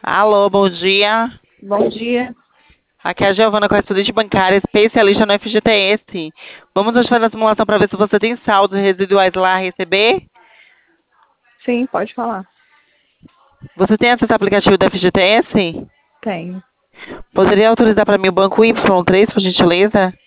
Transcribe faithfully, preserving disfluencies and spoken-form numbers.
Alô, bom dia. Bom dia. Aqui é a Giovana, correspondente bancária, especialista no F G T S. Vamos hoje fazer a simulação para ver se você tem saldos residuais lá a receber. Sim, pode falar. Você tem acesso ao aplicativo do F G T S? Tenho. Poderia autorizar para mim o banco Y três, por gentileza?